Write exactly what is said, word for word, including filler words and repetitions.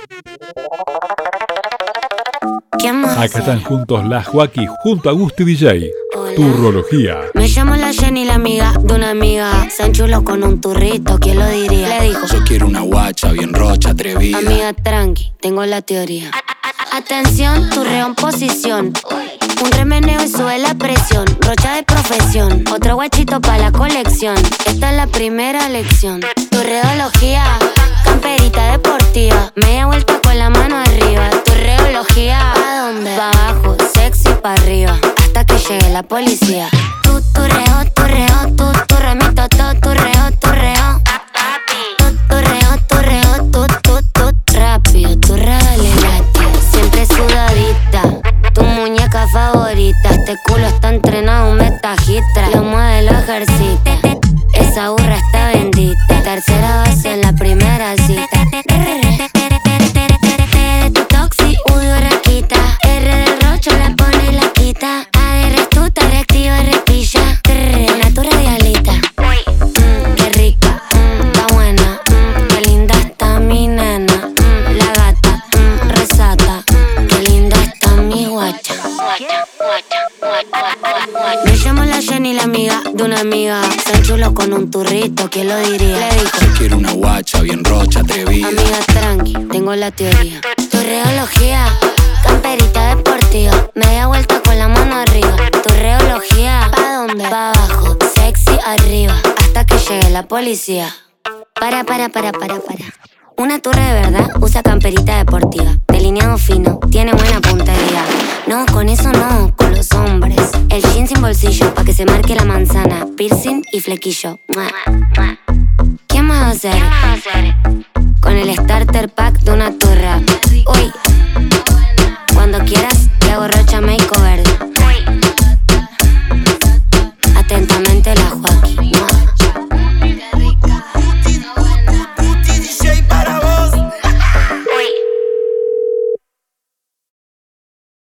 Acá están juntos las Joaquí junto a Gusti D J. Hola. Turrología. Me llamo la Jenny, la amiga de una amiga. Se enchuló con un turrito, ¿quién lo diría? Le dijo: yo quiero una guacha bien rocha, atrevida. Amiga, tranqui, tengo la teoría. A Atención, turreo en posición. Un remeneo y sube la presión. Rocha de profesión, otro guachito pa' la colección. Esta es la primera lección. Turreología, camperita deportiva. Media vuelta con la mano arriba. Turreología, ¿a dónde? Pa' abajo, sexy pa' arriba, hasta que llegue la policía. Tu turreo, turreo, tu turremito, tu turreo, turreo. Tu turreo, turreo, tu, tu, tu. Rápido, turrale latido, siempre sudadita. Tu muñeca favorita, este culo está entrenado, me tagistra. Lo mueve, lo ejercita, esa burra está bendita. Tercera base en la primera cita. Tu toxi, udio raquita. R del rocho la pone y la quita. A de restuta, reactiva, repilla. Una turra de alita. Mm, qué rica, mm, está buena, mm, qué linda está mi nena. Mm, la gata, mm, resata, qué linda está mi guacha. Me llamo la Jenny, la amiga de una amiga. Se enchuló con un turrito, ¿quién lo diría? Le dijo: yo quiero una guacha bien rocha, atrevida. Amiga, tranqui, tengo la teoría. Turreología, camperita deportiva. Media vuelta con la mano arriba. Turreología, ¿pa' dónde? Pa' abajo, sexy arriba, hasta que llegue la policía. Para, para, para, para, para. Una turre de verdad usa camperita deportiva, delineado fino, tiene buena puntería. No, con eso no, con los hombres. El jean sin bolsillo, pa' que se marque la manzana. Piercing y flequillo. ¡Mua! ¡Mua! ¿Qué más va a hacer? ¿Qué más va a hacer? Con el starter pack de una turra. Uy, cuando quieras te hago rocha make